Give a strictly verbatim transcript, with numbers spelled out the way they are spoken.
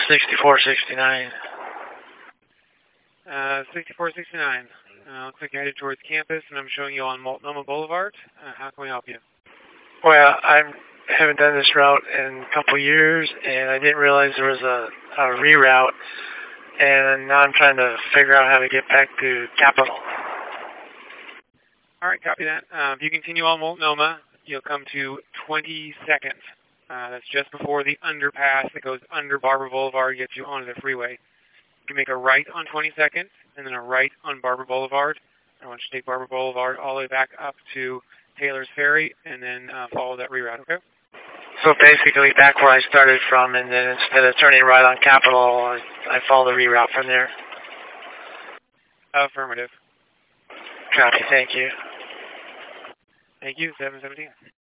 sixty-four sixty-nine. Uh, sixty-four sixty-nine. Uh, looks like you're headed towards campus, and I'm showing you on Multnomah Boulevard. Uh, how can we help you? Well, I haven't done this route in a couple years, and I didn't realize there was a, a reroute, and now I'm trying to figure out how to get back to Capitol. All right, copy that. Uh, if you continue on Multnomah, you'll come to twenty-second. Uh, that's just before the underpass that goes under Barber Boulevard, gets you onto the freeway. You can make a right on twenty-second, and then a right on Barber Boulevard. I want you to take Barber Boulevard all the way back up to Taylor's Ferry, and then uh, follow that reroute, okay? So basically back where I started from, and then instead of turning right on Capitol, I, I follow the reroute from there. Affirmative. Copy, thank you. Thank you, seven seventeen.